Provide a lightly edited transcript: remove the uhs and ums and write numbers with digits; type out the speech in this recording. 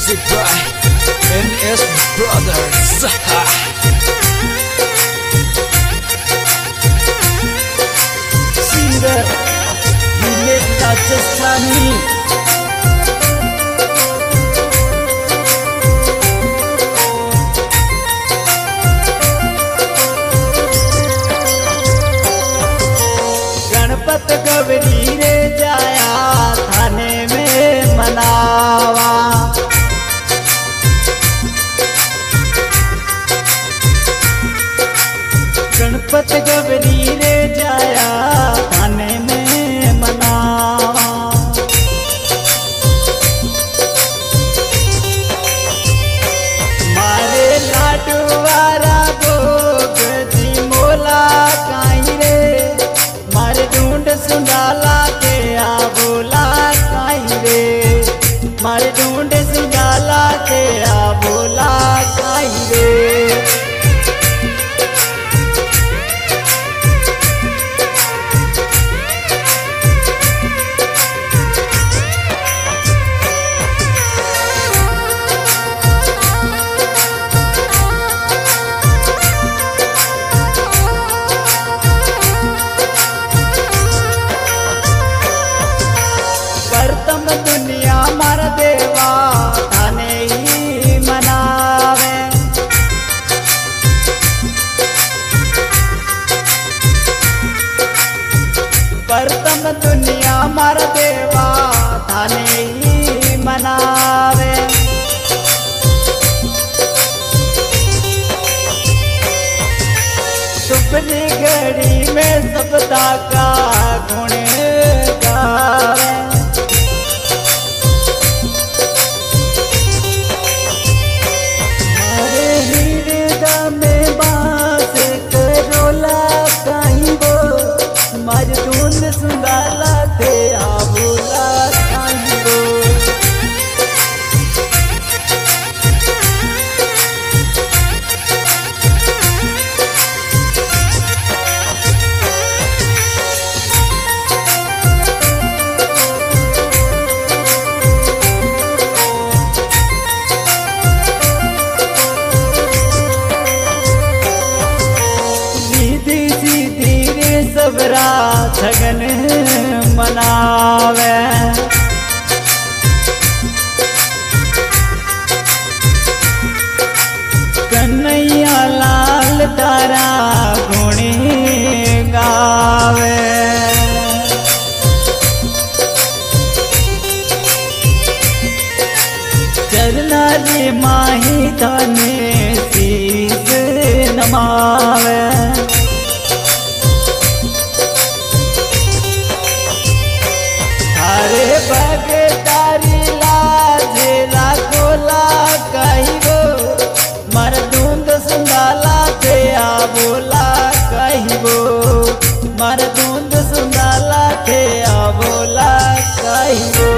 Music by NS Brothers. Singer Dinesh Rajasthani. Ganpat Gauri रे जाया थाने में मनावा, गणपत गौरी रे जाया थाने में मनावा। मारे लाडू वारा भोग जी मोला काई रे, मारे ढूंढ सुंडाला के आ बोला काई रे, मारे ढूंढ सुंडाला के आ बोला काई रे। दुनिया मार देवा थाने ही मनावे, परतम दुनिया मार देवा थाने ही मनावे। सुपनी घड़ी में सबदा का गुण गावे, मारे ढूंढ सुंडाला थे आ बोला काई रो। सीधी सीधी रे सबरा छगन मनावे, कन्हैया लाल तारा गुणी गावे। चरना रे माही थाने शीस नमावे, अरे बगतारी लाजे ला गोला कही गो, मर धुंध सुंडाला थे आ बोला कही गो, मर धुंध सुंडाला थे आ बोला कही गो।